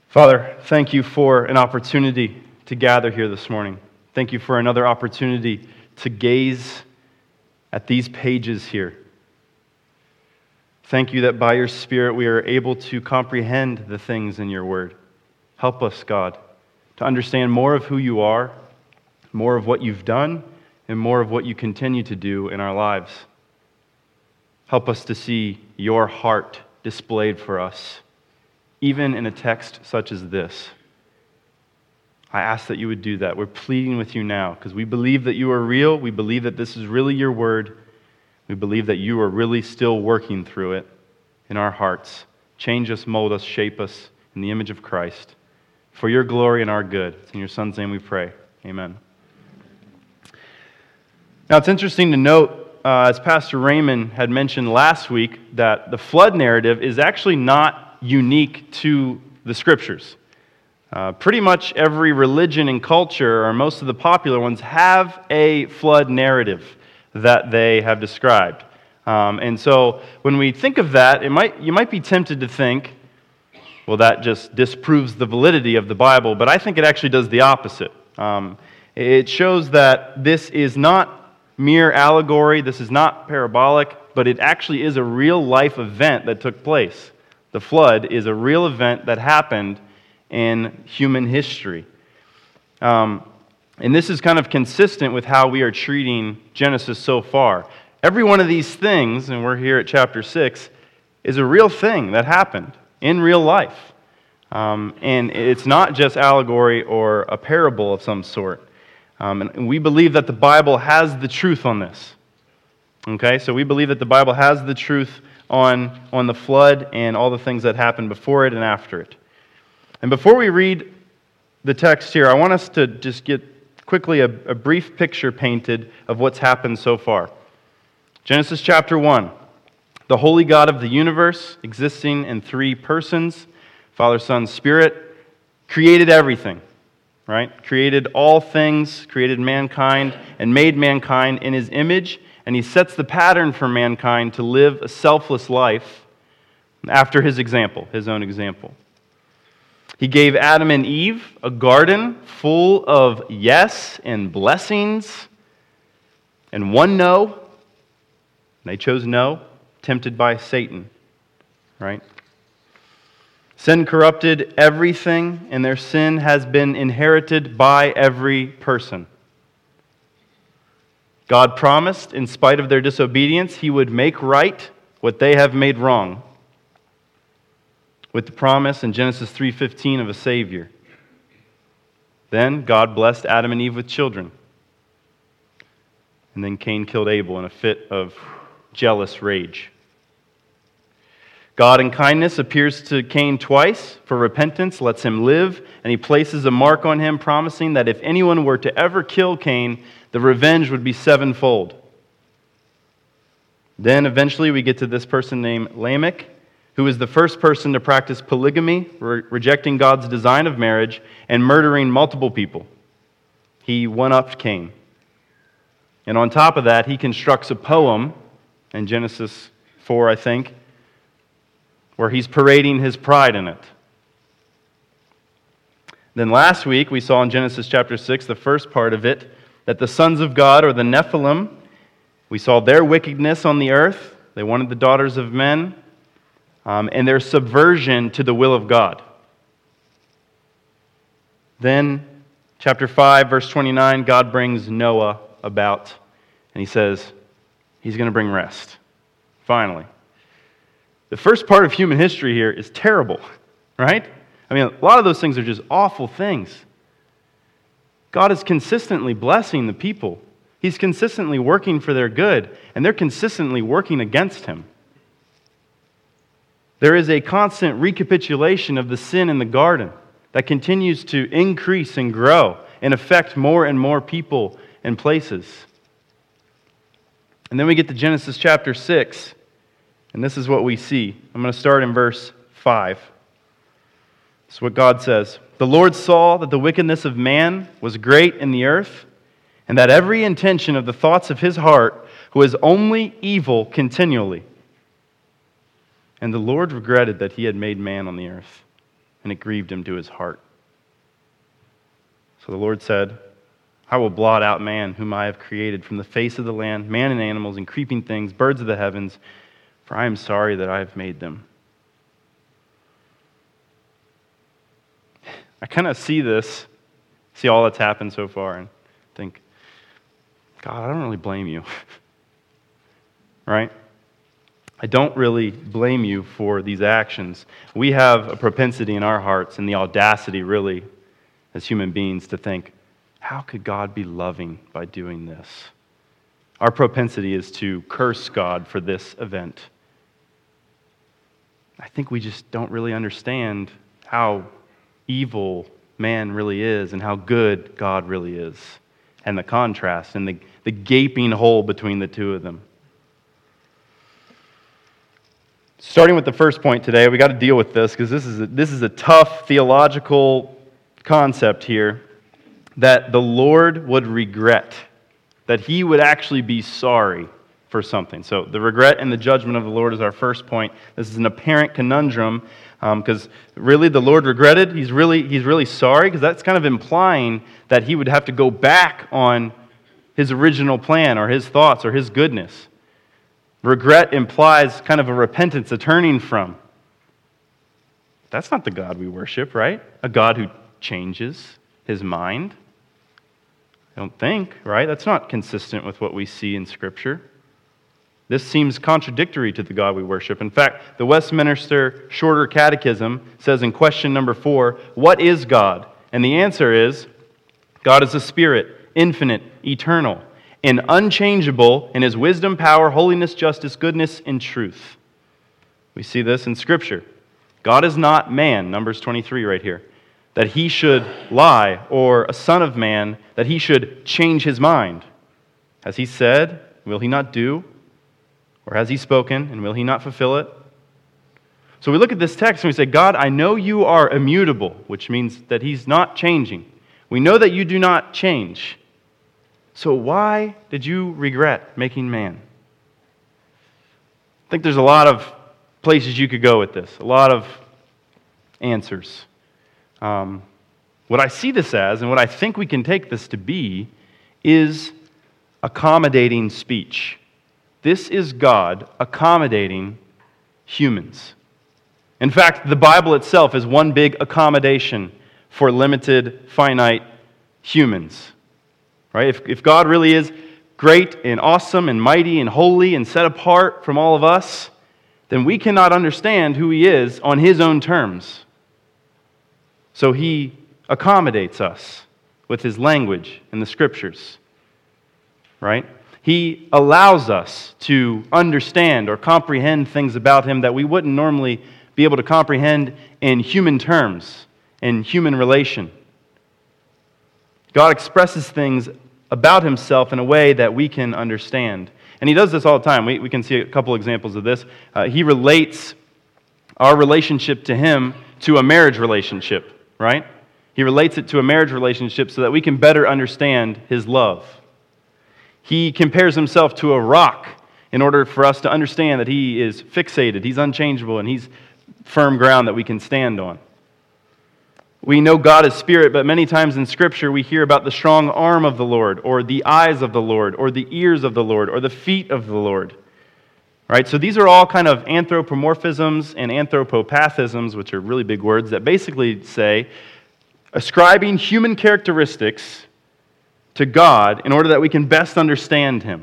Father, thank you for an opportunity to gather here this morning. Thank you for another opportunity to gaze at these pages here. Thank you that by your Spirit we are able to comprehend the things in your word. Help us, God, to understand more of who you are, more of what you've done, and more of what you continue to do in our lives. Help us to see your heart displayed for us, even in a text such as this. I ask that you would do that. We're pleading with you now because we believe that you are real. We believe that this is really your word. We believe that you are really still working through it in our hearts. Change us, mold us, shape us in the image of Christ. For your glory and our good. It's in your Son's name we pray. Amen. Now it's interesting to note, as Pastor Raymond had mentioned last week, that the flood narrative is actually not unique to the Scriptures. Pretty much every religion and culture, or most of the popular ones, have a flood narrative that they have described. And so when we think of that, you might be tempted to think, well, that just disproves the validity of the Bible, but I think it actually does the opposite. It shows that this is not mere allegory, this is not parabolic, but it actually is a real-life event that took place. The flood is a real event that happened in human history. And this is kind of consistent with how we are treating Genesis so far. Every one of these things, and we're here at chapter 6, is a real thing that happened in real life. And it's not just allegory or a parable of some sort. And we believe that the Bible has the truth on this. Okay, so we believe that the Bible has the truth on the flood and all the things that happened before it and after it. And before we read the text here, I want us to just get quickly a brief picture painted of what's happened so far. Genesis chapter 1. The holy God of the universe, existing in three persons, Father, Son, Spirit, created everything, right? Created all things, created mankind, and made mankind in His image. And He sets the pattern for mankind to live a selfless life after His example, His own example. He gave Adam and Eve a garden full of yes and blessings and one no. They chose no, tempted by Satan, right? Sin corrupted everything, and their sin has been inherited by every person. God promised, in spite of their disobedience, He would make right what they have made wrong, with the promise in Genesis 3:15 of a Savior. Then God blessed Adam and Eve with children. And then Cain killed Abel in a fit of jealous rage. God in kindness appears to Cain twice for repentance, lets him live, and He places a mark on him, promising that if anyone were to ever kill Cain, the revenge would be sevenfold. Then eventually we get to this person named Lamech, who is the first person to practice polygamy, rejecting God's design of marriage, and murdering multiple people. He one-upped Cain. And on top of that, he constructs a poem in Genesis 4, I think, where he's parading his pride in it. Then last week, we saw in Genesis chapter 6, the first part of it, that the sons of God, or the Nephilim, we saw their wickedness on the earth. They wanted the daughters of men, and their subversion to the will of God. Then, chapter 5, verse 29, God brings Noah about, and He says He's going to bring rest. Finally. The first part of human history here is terrible, right? I mean, a lot of those things are just awful things. God is consistently blessing the people. He's consistently working for their good, and they're consistently working against Him. There is a constant recapitulation of the sin in the garden that continues to increase and grow and affect more and more people and places. And then we get to Genesis chapter 6, and this is what we see. I'm going to start in verse 5. This is what God says. The Lord saw that the wickedness of man was great in the earth, and that every intention of the thoughts of his heart was only evil continually. And the Lord regretted that He had made man on the earth. and it grieved him to his heart. So the Lord said, I will blot out man whom I have created from the face of the land, man and animals and creeping things, birds of the heavens, for I am sorry that I have made them. I kind of see all that's happened so far, and think, God, I don't really blame you. Right? I don't really blame you for these actions. We have a propensity in our hearts and the audacity, really, as human beings to think, how could God be loving by doing this? Our propensity is to curse God for this event. I think we just don't really understand how evil man really is and how good God really is, and the contrast and the gaping hole between the two of them. Starting with the first point today, we got to deal with this because this is a tough theological concept here, that the Lord would regret, that he would actually be sorry for something. So the regret and the judgment of the Lord is our first point. This is an apparent conundrum because really the Lord regretted. He's really sorry, because that's kind of implying that he would have to go back on his original plan or his thoughts or his goodness. Regret implies kind of a repentance, a turning from. That's not the God we worship, right? A God who changes his mind. I don't think, right? That's not consistent with what we see in Scripture. This seems contradictory to the God we worship. In fact, the Westminster Shorter Catechism says in question number 4, what is God? And the answer is, God is a spirit, infinite, eternal, and unchangeable in his wisdom, power, holiness, justice, goodness, and truth. We see this in Scripture. God is not man, Numbers 23 right here, that he should lie, or a son of man, that he should change his mind. Has he said, will he not do? Or has he spoken, and will he not fulfill it? So we look at this text and we say, God, I know you are immutable, which means that he's not changing. We know that you do not change. So why did you regret making man? I think there's a lot of places you could go with this, a lot of answers. What I see this as, and what I think we can take this to be, is accommodating speech. This is God accommodating humans. In fact, the Bible itself is one big accommodation for limited, finite humans. Right? If God really is great and awesome and mighty and holy and set apart from all of us, then we cannot understand who he is on his own terms. So he accommodates us with his language in the Scriptures. Right? He allows us to understand or comprehend things about him that we wouldn't normally be able to comprehend in human terms, in human relation. God expresses things about himself in a way that we can understand. And he does this all the time. We can see a couple examples of this. He relates our relationship to him to a marriage relationship, right? He relates it to a marriage relationship so that we can better understand his love. He compares himself to a rock in order for us to understand that he is fixated, he's unchangeable, and he's firm ground that we can stand on. We know God is spirit, but many times in Scripture we hear about the strong arm of the Lord, or the eyes of the Lord, or the ears of the Lord, or the feet of the Lord. Right? So these are all kind of anthropomorphisms and anthropopathisms, which are really big words, that basically say ascribing human characteristics to God in order that we can best understand him.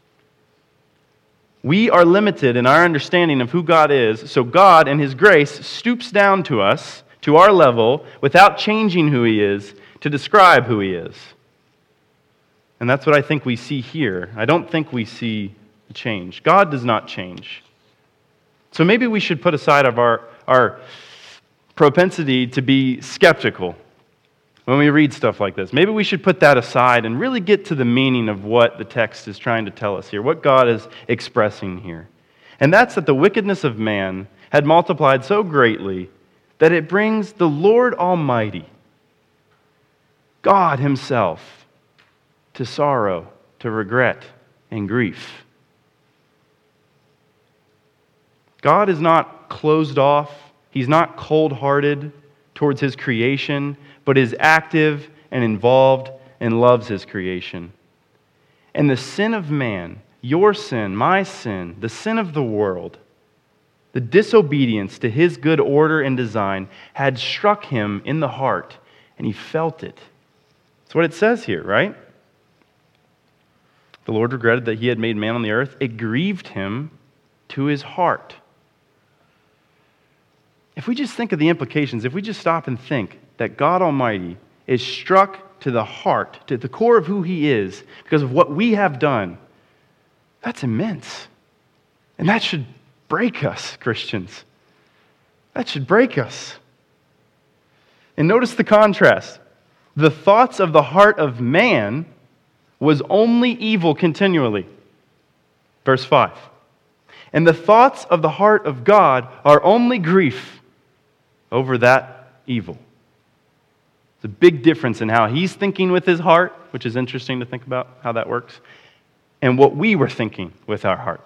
We are limited in our understanding of who God is, so God, in his grace, stoops down to us, to our level, without changing who he is, to describe who he is. And that's what I think we see here. I don't think we see a change. God does not change. So maybe we should put aside of our propensity to be skeptical when we read stuff like this. Maybe we should put that aside and really get to the meaning of what the text is trying to tell us here, what God is expressing here. And that's that the wickedness of man had multiplied so greatly that it brings the Lord Almighty, God himself, to sorrow, to regret, and grief. God is not closed off. He's not cold-hearted. towards his creation, but is active and involved and loves his creation. And the sin of man, your sin, my sin, the sin of the world, the disobedience to his good order and design had struck him in the heart, and he felt it. That's what it says here, right? The Lord regretted that he had made man on the earth. It grieved him to his heart. If we just think of the implications, if we just stop and think that God Almighty is struck to the heart, to the core of who he is, because of what we have done, that's immense. And that should break us, Christians. That should break us. And notice the contrast. The thoughts of the heart of man was only evil continually. Verse 5. And the thoughts of the heart of God are only grief over that evil. It's a big difference in how he's thinking with his heart, which is interesting to think about how that works, and what we were thinking with our heart.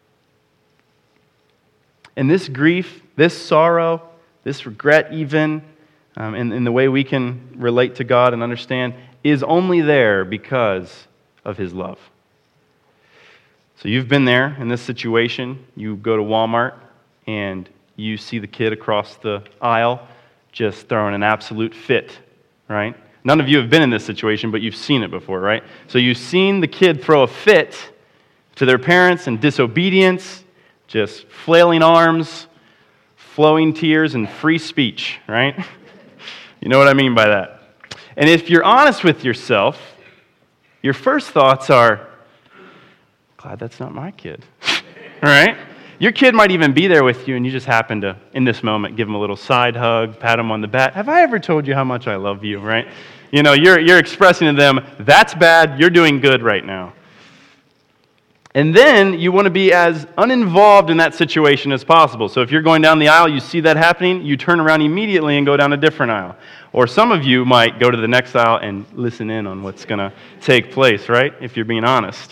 And this grief, this sorrow, this regret even, in the way we can relate to God and understand, is only there because of his love. So you've been there in this situation. You go to Walmart and you see the kid across the aisle just throwing an absolute fit, right? None of you have been in this situation, but you've seen it before, right? So you've seen the kid throw a fit to their parents in disobedience, just flailing arms, flowing tears, and free speech, right? You know what I mean by that. And if you're honest with yourself, your first thoughts are, glad that's not my kid, right? Your kid might even be there with you, and you just happen to, in this moment, give him a little side hug, pat him on the back. Have I ever told you how much I love you, right? You know, you're expressing to them, that's bad, you're doing good right now. And then you want to be as uninvolved in that situation as possible. So if you're going down the aisle, you see that happening, you turn around immediately and go down a different aisle. Or some of you might go to the next aisle and listen in on what's going to take place, right? If you're being honest.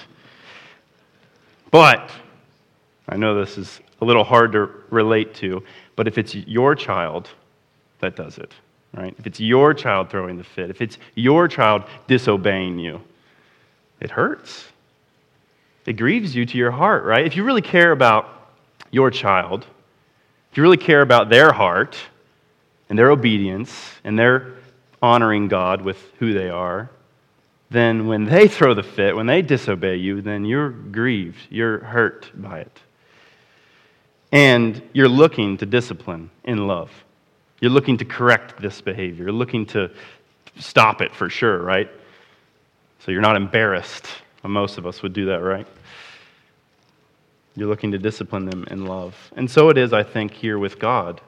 But I know this is a little hard to relate to, but if it's your child that does it, right? If it's your child throwing the fit, if it's your child disobeying you, it hurts. It grieves you to your heart, right? If you really care about your child, if you really care about their heart and their obedience and their honoring God with who they are, then when they throw the fit, when they disobey you, then you're grieved, you're hurt by it. And you're looking to discipline in love. You're looking to correct this behavior. You're looking to stop it for sure, right? So you're not embarrassed. Most of us would do that, right? You're looking to discipline them in love. And so it is, I think, here with God.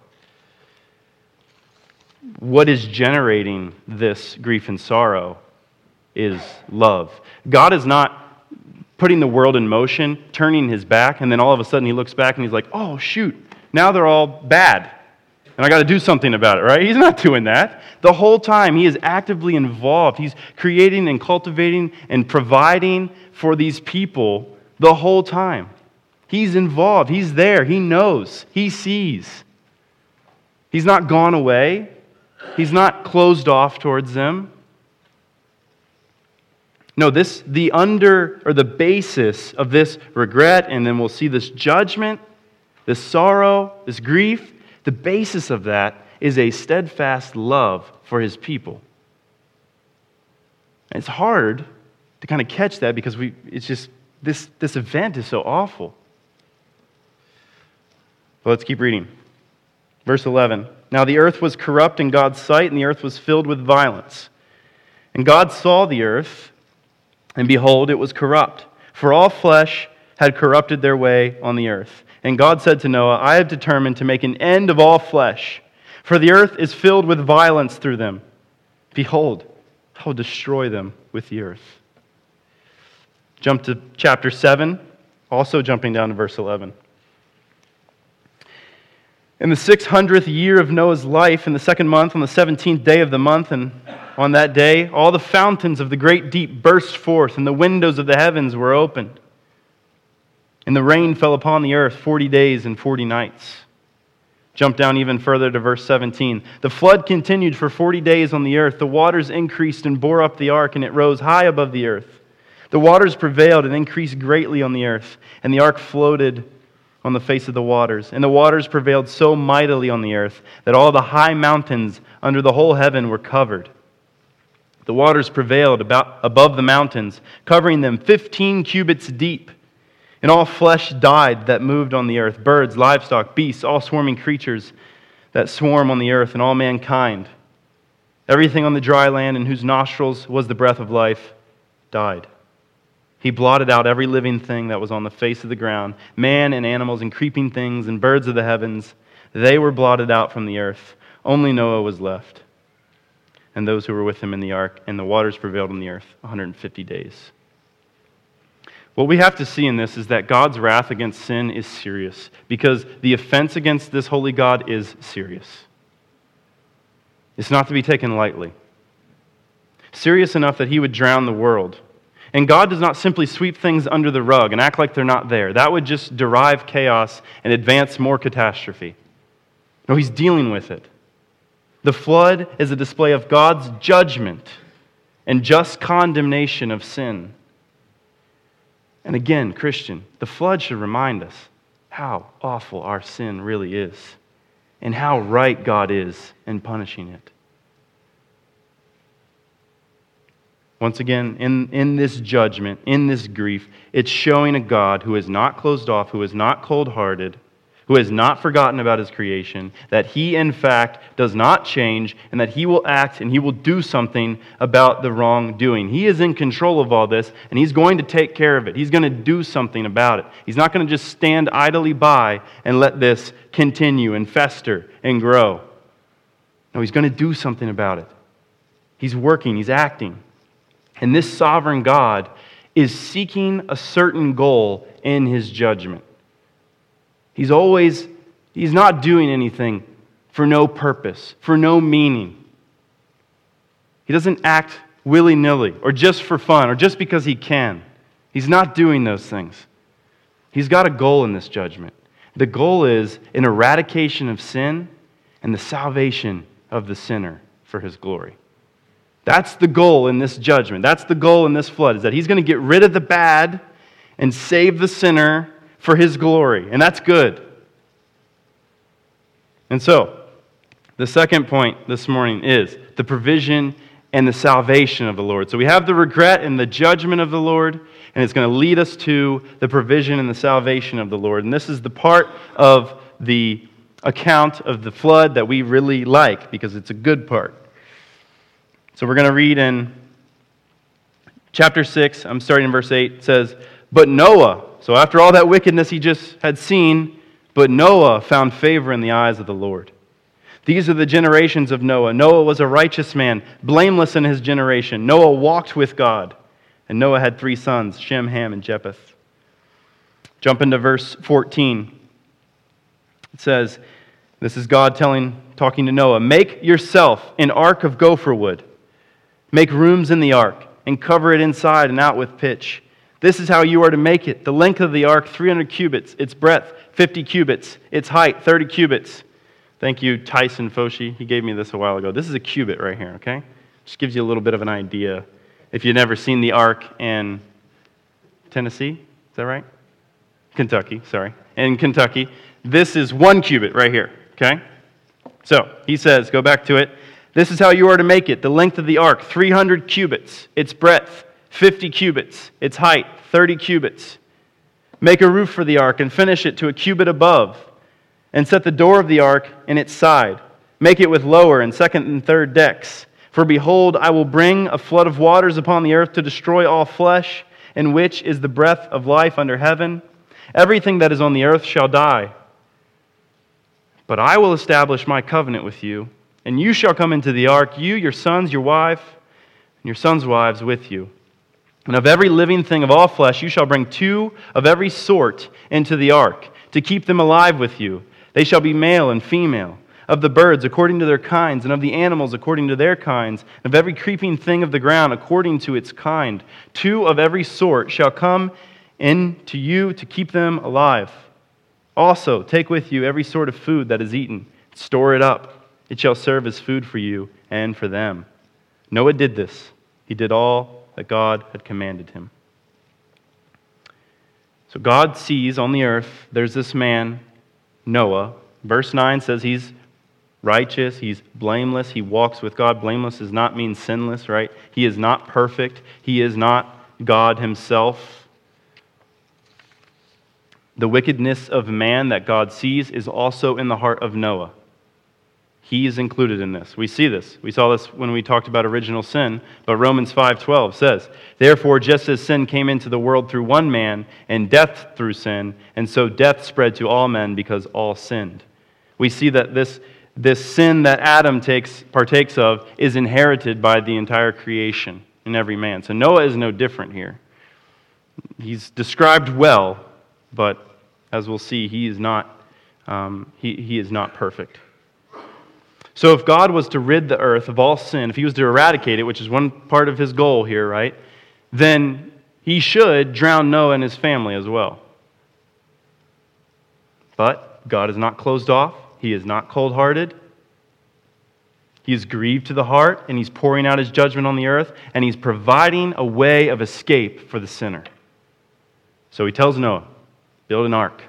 What is generating this grief and sorrow is love. God is not putting the world in motion, turning his back, and then all of a sudden he looks back and he's like, oh, shoot, now they're all bad, and I got to do something about it, right? He's not doing that. The whole time he is actively involved. He's creating and cultivating and providing for these people the whole time. He's involved. He's there. He knows. He sees. He's not gone away. He's not closed off towards them. No, the basis of this regret, and then we'll see this judgment, this sorrow, this grief, the basis of that is a steadfast love for his people. And it's hard to kind of catch that because it's just, this event is so awful. But let's keep reading. Verse 11. Now the earth was corrupt in God's sight, and the earth was filled with violence. And God saw the earth, and behold, it was corrupt, for all flesh had corrupted their way on the earth. And God said to Noah, I have determined to make an end of all flesh, for the earth is filled with violence through them. Behold, I will destroy them with the earth. Jump to chapter 7, also jumping down to verse 11. In the 600th year of Noah's life, in the second month, on the 17th day of the month, and on that day, all the fountains of the great deep burst forth, and the windows of the heavens were opened. And the rain fell upon the earth 40 days and 40 nights. Jump down even further to verse 17. The flood continued for 40 days on the earth. The waters increased and bore up the ark, and it rose high above the earth. The waters prevailed and increased greatly on the earth, and the ark floated on the face of the waters. And the waters prevailed so mightily on the earth that all the high mountains under the whole heaven were covered. The waters prevailed above the mountains, covering them 15 cubits deep. And all flesh died that moved on the earth, birds, livestock, beasts, all swarming creatures that swarm on the earth, and all mankind. Everything on the dry land in whose nostrils was the breath of life died. He blotted out every living thing that was on the face of the ground, man and animals and creeping things and birds of the heavens. They were blotted out from the earth. Only Noah was left, and those who were with him in the ark, and the waters prevailed on the earth 150 days. What we have to see in this is that God's wrath against sin is serious, because the offense against this holy God is serious. It's not to be taken lightly. Serious enough that he would drown the world. And God does not simply sweep things under the rug and act like they're not there. That would just derive chaos and advance more catastrophe. No, he's dealing with it. The flood is a display of God's judgment and just condemnation of sin. And again, Christian, the flood should remind us how awful our sin really is and how right God is in punishing it. Once again, in this judgment, in this grief, it's showing a God who is not closed off, who is not cold-hearted, who has not forgotten about his creation, that he, in fact, does not change, and that he will act and he will do something about the wrongdoing. He is in control of all this, and he's going to take care of it. He's going to do something about it. He's not going to just stand idly by and let this continue and fester and grow. No, he's going to do something about it. He's working, he's acting. And this sovereign God is seeking a certain goal in his judgment. He's not doing anything for no purpose, for no meaning. He doesn't act willy-nilly or just for fun or just because he can. He's not doing those things. He's got a goal in this judgment. The goal is an eradication of sin and the salvation of the sinner for his glory. That's the goal in this judgment. That's the goal in this flood, is that he's going to get rid of the bad and save the sinner for his glory. And that's good. And so, the second point this morning is the provision and the salvation of the Lord. So we have the regret and the judgment of the Lord, and it's going to lead us to the provision and the salvation of the Lord. And this is the part of the account of the flood that we really like, because it's a good part. So we're going to read in chapter 6, I'm starting in verse 8, it says, "But Noah," so after all that wickedness he just had seen, "but Noah found favor in the eyes of the Lord." These are the generations of Noah. Noah was a righteous man, blameless in his generation. Noah walked with God. And Noah had 3 sons, Shem, Ham, and Japheth. Jump into verse 14. It says, this is God talking to Noah, "Make yourself an ark of gopher wood. Make rooms in the ark, and cover it inside and out with pitch. This is how you are to make it. The length of the ark, 300 cubits. Its breadth, 50 cubits. Its height, 30 cubits. Thank you, Tyson Foshi. He gave me this a while ago. This is a cubit right here, okay? Just gives you a little bit of an idea. If you've never seen the ark in Tennessee, is that right? Kentucky, sorry. In Kentucky, this is 1 cubit right here, okay? So, he says, go back to it. This is how you are to make it. The length of the ark, 300 cubits. Its breadth, 50 cubits. Its height, 30 cubits. Make a roof for the ark and finish it to a cubit above. And set the door of the ark in its side. Make it with lower and second and third decks. For behold, I will bring a flood of waters upon the earth to destroy all flesh, in which is the breath of life under heaven. Everything that is on the earth shall die. But I will establish my covenant with you, and you shall come into the ark, you, your sons, your wife, and your sons' wives with you. And of every living thing of all flesh you shall bring 2 of every sort into the ark, to keep them alive with you. They shall be male and female. Of the birds according to their kinds, and of the animals according to their kinds, and of every creeping thing of the ground according to its kind. 2 of every sort shall come in to you to keep them alive. Also, take with you every sort of food that is eaten. Store it up. It shall serve as food for you and for them." Noah did this. He did all that God had commanded him. So God sees on the earth, there's this man, Noah. Verse 9 says he's righteous, he's blameless, he walks with God. Blameless does not mean sinless, right? He is not perfect. He is not God himself. The wickedness of man that God sees is also in the heart of Noah. He is included in this. We see this. We saw this when we talked about original sin, but Romans 5:12 says, "Therefore, just as sin came into the world through one man, and death through sin, and so death spread to all men because all sinned." We see that this sin that Adam partakes of is inherited by the entire creation in every man. So Noah is no different here. He's described well, but as we'll see, he is not perfect. So if God was to rid the earth of all sin, if he was to eradicate it, which is one part of his goal here, right, then he should drown Noah and his family as well. But God is not closed off. He is not cold-hearted. He is grieved to the heart, and he's pouring out his judgment on the earth, and he's providing a way of escape for the sinner. So he tells Noah, build an ark.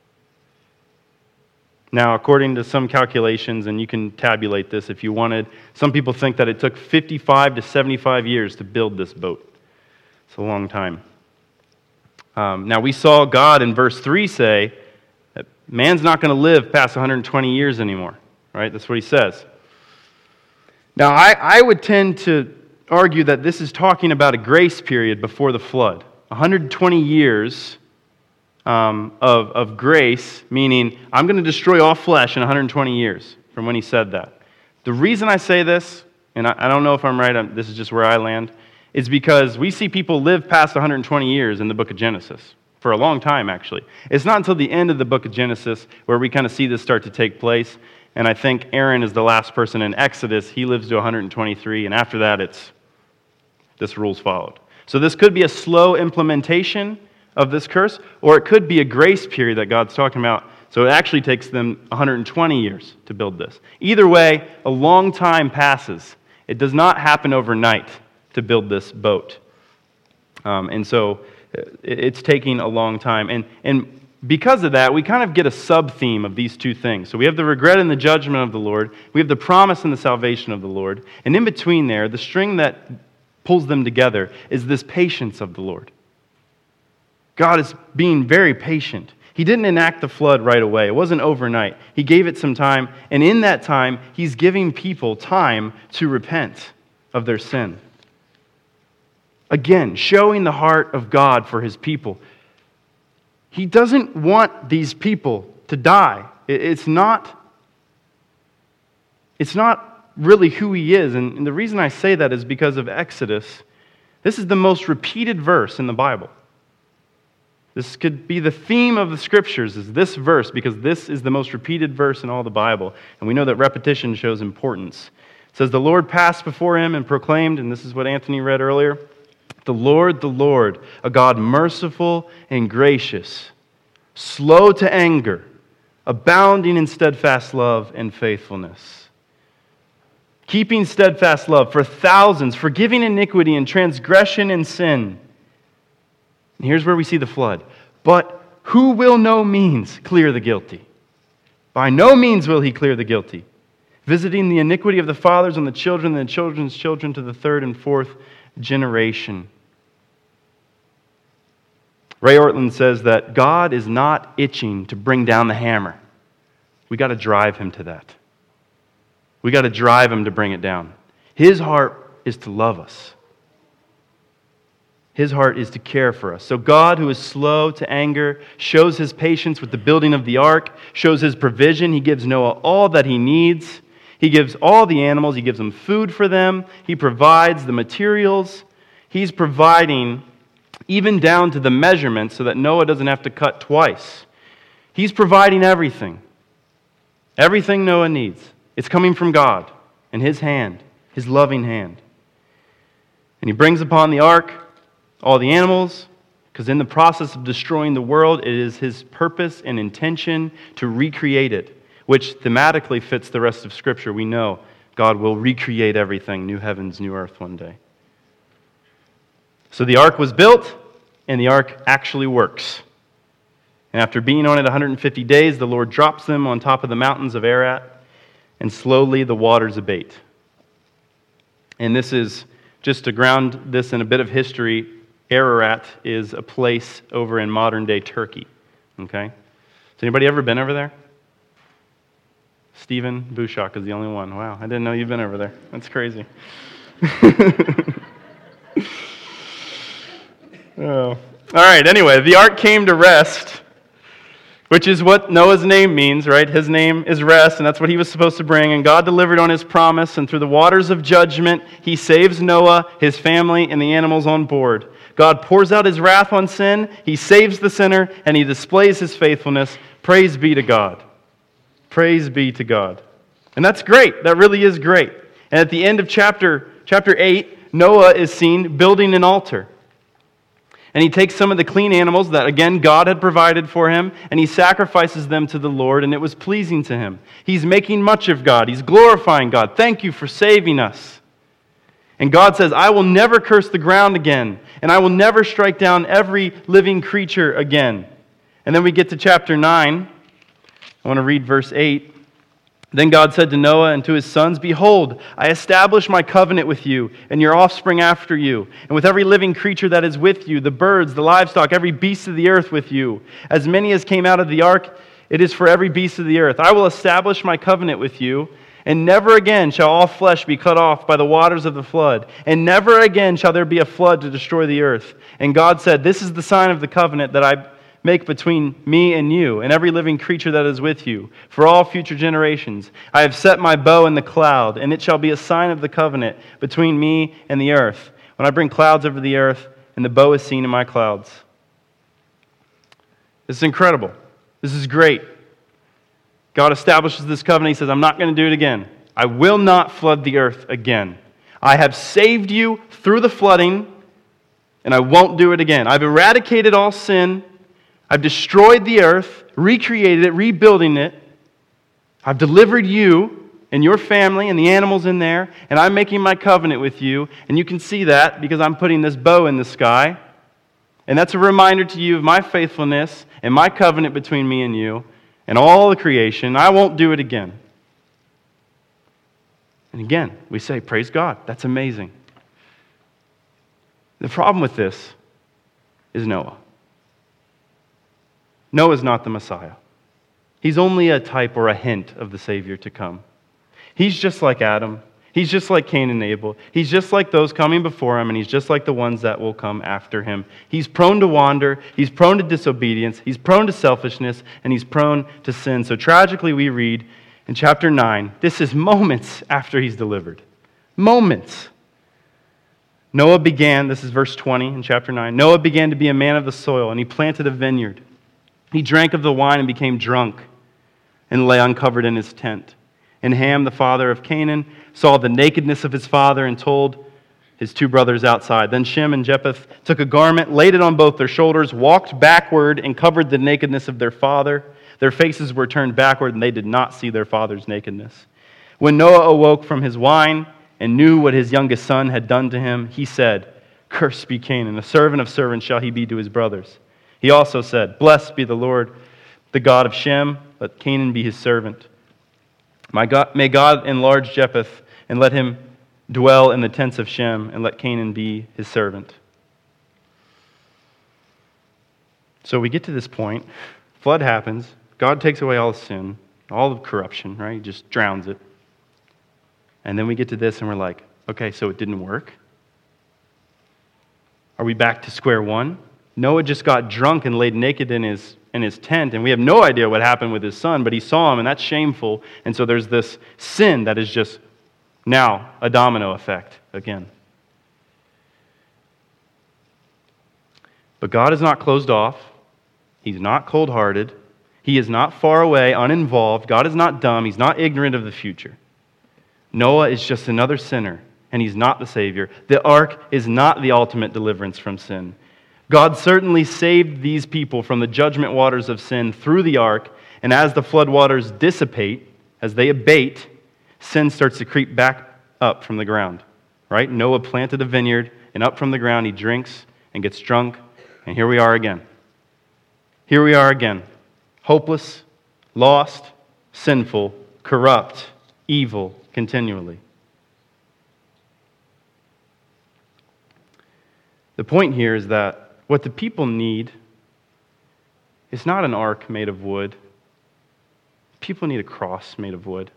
Now, according to some calculations, and you can tabulate this if you wanted, some people think that it took 55 to 75 years to build this boat. It's a long time. Now, we saw God in verse 3 say that man's not going to live past 120 years anymore, right? That's what he says. Now, I would tend to argue that this is talking about a grace period before the flood. 120 years of grace, meaning I'm going to destroy all flesh in 120 years from when he said that. The reason I say this, and I don't know if I'm right, this is just where I land, is because we see people live past 120 years in the book of Genesis, for a long time actually. It's not until the end of the book of Genesis where we kind of see this start to take place, and I think Aaron is the last person in Exodus. He lives to 123, and after that this rule's followed. So this could be a slow implementation of this curse, or it could be a grace period that God's talking about. So it actually takes them 120 years to build this. Either way, a long time passes. It does not happen overnight to build this boat. And so it's taking a long time. And because of that, we kind of get a sub-theme of these two things. So we have the regret and the judgment of the Lord. We have the promise and the salvation of the Lord. And in between there, the string that pulls them together is this patience of the Lord. God is being very patient. He didn't enact the flood right away. It wasn't overnight. He gave it some time, and in that time, he's giving people time to repent of their sin. Again, showing the heart of God for his people. He doesn't want these people to die. It's not really who he is, and the reason I say that is because of Exodus. This is the most repeated verse in the Bible. This could be the theme of the Scriptures, is this verse, because this is the most repeated verse in all the Bible. And we know that repetition shows importance. It says, "The Lord passed before him and proclaimed," and this is what Anthony read earlier, the Lord, a God merciful and gracious, slow to anger, abounding in steadfast love and faithfulness, keeping steadfast love for thousands, forgiving iniquity and transgression and sin." And here's where we see the flood. "But who will no means clear the guilty? By no means will he clear the guilty, visiting the iniquity of the fathers on the children and the children's children to the third and fourth generation." Ray Ortlund says that God is not itching to bring down the hammer. We got to drive him to that. We got to drive him to bring it down. His heart is to love us. His heart is to care for us. So God, who is slow to anger, shows his patience with the building of the ark, shows his provision. He gives Noah all that he needs. He gives all the animals. He gives them food for them. He provides the materials. He's providing even down to the measurements so that Noah doesn't have to cut twice. He's providing everything. Everything Noah needs. It's coming from God and his hand, his loving hand. And he brings upon the ark all the animals, Because in the process of destroying the world, it is his purpose and intention to recreate it, which thematically fits the rest of Scripture. We know God will recreate everything, new heavens, new earth one day. So the ark was built, and the ark actually works. And after being on it 150 days, the Lord drops them on top of the mountains of Ararat, and slowly the waters abate. And this is, just to ground this in a bit of history, Ararat is a place over in modern-day Turkey. Okay? Has anybody ever been over there? Stephen Bushak is the only one. Wow, I didn't know you've been over there. That's crazy. Oh. All right, anyway, the ark came to rest, which is what Noah's name means, right? His name is rest, and that's what he was supposed to bring. And God delivered on his promise, and through the waters of judgment, he saves Noah, his family, and the animals on board. God pours out his wrath on sin, he saves the sinner, and he displays his faithfulness. Praise be to God. Praise be to God. And that's great. That really is great. And at the end of chapter 8, Noah is seen building an altar. And he takes some of the clean animals that, again, God had provided for him, and he sacrifices them to the Lord, and it was pleasing to him. He's making much of God. He's glorifying God. Thank you for saving us. And God says, I will never curse the ground again, and I will never strike down every living creature again. And then we get to chapter 9. I want to read verse 8. Then God said to Noah and to his sons, Behold, I establish my covenant with you and your offspring after you, and with every living creature that is with you, the birds, the livestock, every beast of the earth with you. As many as came out of the ark, it is for every beast of the earth. I will establish my covenant with you, and never again shall all flesh be cut off by the waters of the flood, and never again shall there be a flood to destroy the earth. And God said, This is the sign of the covenant that I make between me and you and every living creature that is with you for all future generations. I have set my bow in the cloud, and it shall be a sign of the covenant between me and the earth, when I bring clouds over the earth, and the bow is seen in my clouds. This is incredible. This is great. God establishes this covenant. He says, I'm not going to do it again. I will not flood the earth again. I have saved you through the flooding, and I won't do it again. I've eradicated all sin. I've destroyed the earth, recreated it, rebuilding it. I've delivered you and your family and the animals in there, and I'm making my covenant with you. And you can see that because I'm putting this bow in the sky. And that's a reminder to you of my faithfulness and my covenant between me and you and all the creation. I won't do it again. And again, we say, praise God. That's amazing. The problem with this is Noah. Noah's not the Messiah. He's only a type or a hint of the Savior to come. He's just like Adam. He's just like Cain and Abel. He's just like those coming before him, and he's just like the ones that will come after him. He's prone to wander. He's prone to disobedience. He's prone to selfishness, and he's prone to sin. So tragically, we read in chapter 9, this is moments after he's delivered. Moments. Noah began, this is verse 20 in chapter 9, Noah began to be a man of the soil, and he planted a vineyard. He drank of the wine and became drunk and lay uncovered in his tent. And Ham, the father of Canaan, saw the nakedness of his father and told his two brothers outside. Then Shem and Japheth took a garment, laid it on both their shoulders, walked backward, and covered the nakedness of their father. Their faces were turned backward, and they did not see their father's nakedness. When Noah awoke from his wine and knew what his youngest son had done to him, he said, Cursed be Canaan, a servant of servants shall he be to his brothers. He also said, Blessed be the Lord, the God of Shem, let Canaan be his servant. May God enlarge Japheth, and let him dwell in the tents of Shem, and let Canaan be his servant. So we get to this point, flood happens, God takes away all the sin, all the corruption, right? He just drowns it. And then we get to this and we're like, okay, so it didn't work? Are we back to square one? Noah just got drunk and laid naked in his tent, and we have no idea what happened with his son, but he saw him, and that's shameful. And so there's this sin that is just now a domino effect again. But God is not closed off. He's not cold-hearted. He is not far away, uninvolved. God is not dumb. He's not ignorant of the future. Noah is just another sinner, and he's not the Savior. The ark is not the ultimate deliverance from sin. God certainly saved these people from the judgment waters of sin through the ark, and as the flood waters dissipate, as they abate, sin starts to creep back up from the ground. Right? Noah planted a vineyard, and up from the ground he drinks and gets drunk, and here we are again. Here we are again. Hopeless, lost, sinful, corrupt, evil continually. The point here is that what the people need is not an ark made of wood. People need a cross made of wood.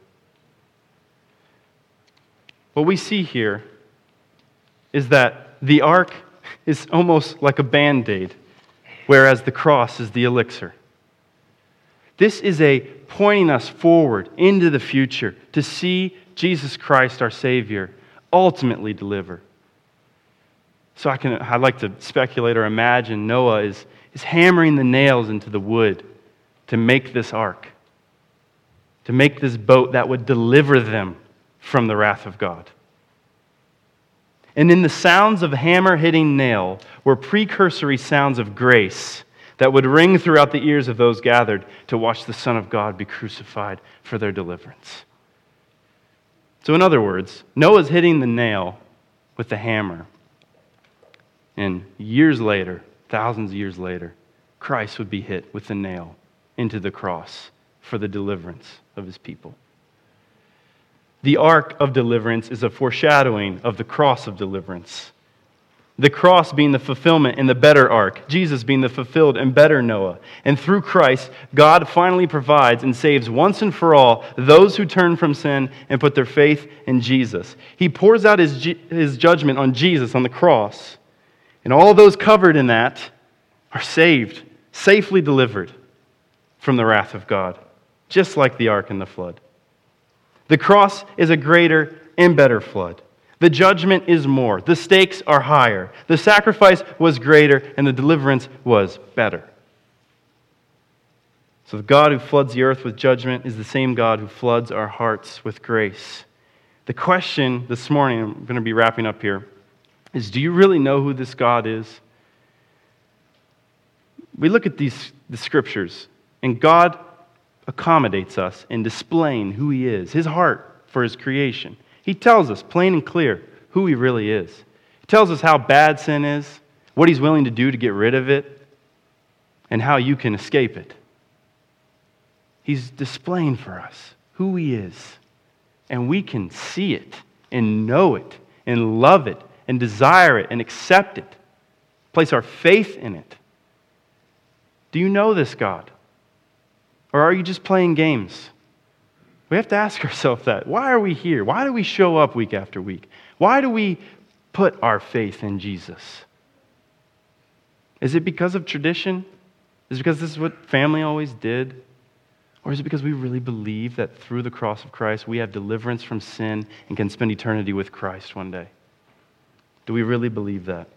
What we see here is that the ark is almost like a Band-Aid, whereas the cross is the elixir. This is pointing us forward into the future to see Jesus Christ, our Savior, ultimately deliver. So I'd like to speculate or imagine Noah is hammering the nails into the wood to make this ark, to make this boat that would deliver them from the wrath of God. And in the sounds of hammer hitting nail were precursory sounds of grace that would ring throughout the ears of those gathered to watch the Son of God be crucified for their deliverance. So in other words, Noah's hitting the nail with the hammer. And years later, thousands of years later, Christ would be hit with the nail into the cross for the deliverance of his people. The ark of deliverance is a foreshadowing of the cross of deliverance. The cross being the fulfillment in the better ark, Jesus being the fulfilled and better Noah. And through Christ, God finally provides and saves once and for all those who turn from sin and put their faith in Jesus. He pours out his judgment on Jesus on the cross. And all those covered in that are saved, safely delivered from the wrath of God, just like the ark and the flood. The cross is a greater and better flood. The judgment is more. The stakes are higher. The sacrifice was greater, and the deliverance was better. So the God who floods the earth with judgment is the same God who floods our hearts with grace. The question this morning, I'm going to be wrapping up here, is do you really know who this God is? We look at the scriptures, and God accommodates us in displaying who he is, his heart for his creation. He tells us plain and clear who he really is. He tells us how bad sin is, what he's willing to do to get rid of it, and how you can escape it. He's displaying for us who he is, and we can see it and know it and love it and desire it and accept it, place our faith in it. Do you know this God? Or are you just playing games? We have to ask ourselves that. Why are we here? Why do we show up week after week? Why do we put our faith in Jesus? Is it because of tradition? Is it because this is what family always did? Or is it because we really believe that through the cross of Christ we have deliverance from sin and can spend eternity with Christ one day? Do we really believe that?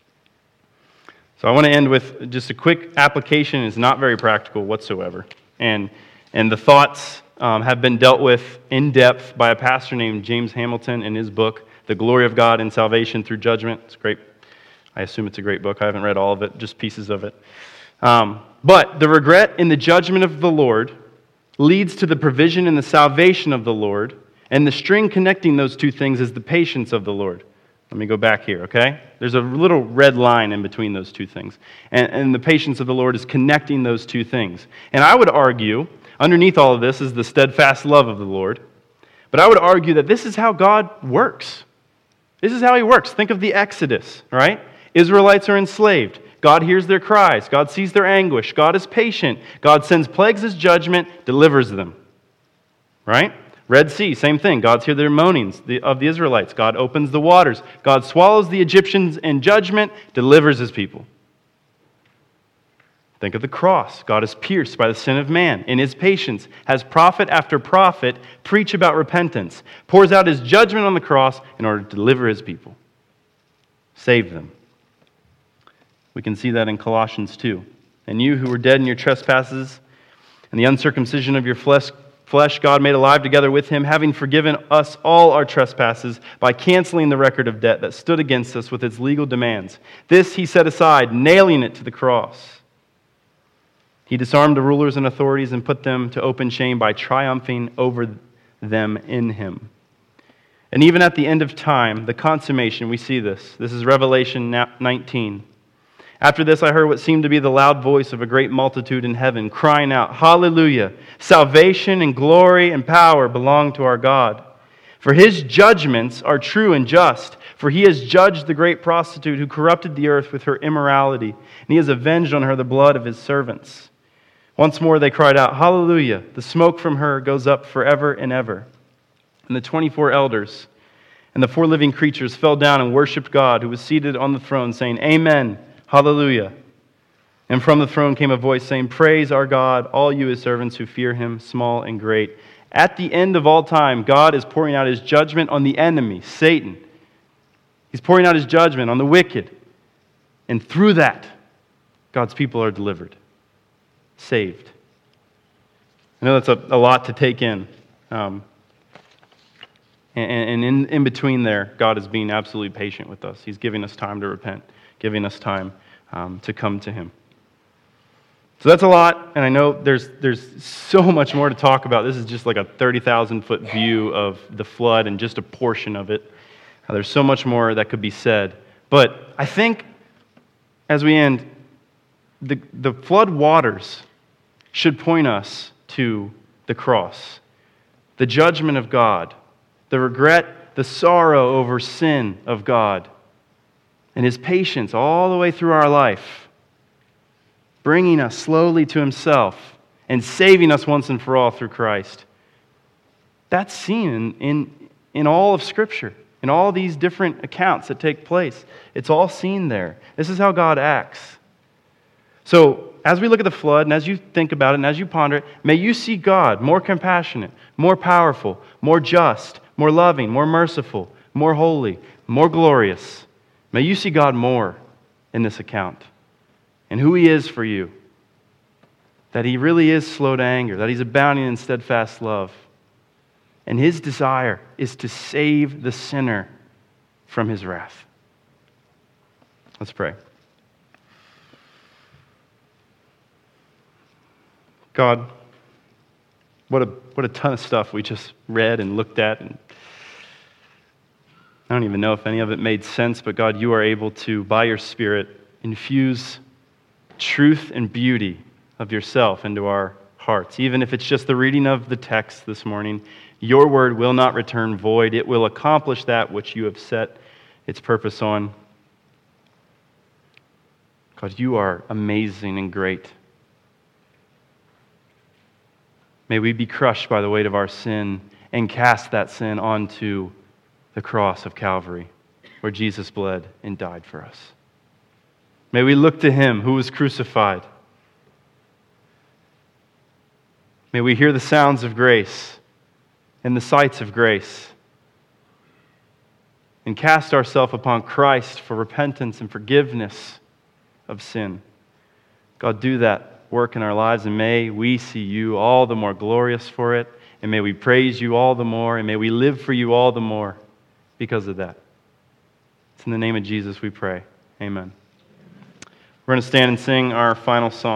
So I want to end with just a quick application. It's not very practical whatsoever. And the thoughts have been dealt with in depth by a pastor named James Hamilton in his book, The Glory of God in Salvation Through Judgment. It's great. I assume it's a great book. I haven't read all of it, just pieces of it. But the regret in the judgment of the Lord leads to the provision and the salvation of the Lord, and the string connecting those two things is the patience of the Lord. Let me go back here, okay? There's a little red line in between those two things. And the patience of the Lord is connecting those two things. And I would argue, underneath all of this is the steadfast love of the Lord. But I would argue that this is how God works. This is how he works. Think of the Exodus, right? Israelites are enslaved. God hears their cries. God sees their anguish. God is patient. God sends plagues as judgment, delivers them. Right? Red Sea, same thing. God's heard their moanings of the Israelites. God opens the waters. God swallows the Egyptians in judgment, delivers his people. Think of the cross. God is pierced by the sin of man. In his patience, has prophet after prophet preach about repentance, pours out his judgment on the cross in order to deliver his people, save them. We can see that in Colossians 2. And you who were dead in your trespasses and the uncircumcision of your flesh flesh God made alive together with him, having forgiven us all our trespasses by canceling the record of debt that stood against us with its legal demands. This he set aside, nailing it to the cross. He disarmed the rulers and authorities and put them to open shame by triumphing over them in him. And even at the end of time, the consummation, we see this. This is Revelation 19. After this, I heard what seemed to be the loud voice of a great multitude in heaven, crying out, Hallelujah! Salvation and glory and power belong to our God. For his judgments are true and just. For he has judged the great prostitute who corrupted the earth with her immorality, and he has avenged on her the blood of his servants. Once more they cried out, Hallelujah! The smoke from her goes up forever and ever. And the 24 elders and the 4 living creatures fell down and worshipped God, who was seated on the throne, saying, Amen. Hallelujah. And from the throne came a voice saying, Praise our God, all you his servants who fear him, small and great. At the end of all time, God is pouring out his judgment on the enemy, Satan. He's pouring out his judgment on the wicked. And through that, God's people are delivered, saved. I know that's a lot to take in. And in between there, God is being absolutely patient with us. He's giving us time to repent, giving us time to come to him. So that's a lot, and I know there's so much more to talk about. This is just like a 30,000-foot view of the flood and just a portion of it. There's so much more that could be said. But I think, as we end, the flood waters should point us to the cross, the judgment of God, the regret, the sorrow over sin of God, and his patience all the way through our life, bringing us slowly to himself and saving us once and for all through Christ. That's seen in all of Scripture, in all these different accounts that take place. It's all seen there. This is how God acts. So, as we look at the flood, and as you think about it, and as you ponder it, may you see God more compassionate, more powerful, more just, more loving, more merciful, more holy, more glorious. May you see God more in this account and who he is for you, that he really is slow to anger, that he's abounding in steadfast love. And his desire is to save the sinner from his wrath. Let's pray. God, what a ton of stuff we just read and looked at. And I don't even know if any of it made sense, but God, you are able to, by your Spirit, infuse truth and beauty of yourself into our hearts. Even if it's just the reading of the text this morning, your word will not return void. It will accomplish that which you have set its purpose on. God, you are amazing and great. May we be crushed by the weight of our sin and cast that sin onto the cross of Calvary, where Jesus bled and died for us. May we look to him who was crucified. May we hear the sounds of grace and the sights of grace and cast ourselves upon Christ for repentance and forgiveness of sin. God, do that work in our lives, and may we see you all the more glorious for it, and may we praise you all the more, and may we live for you all the more because of that. It's in the name of Jesus we pray. Amen. We're going to stand and sing our final song.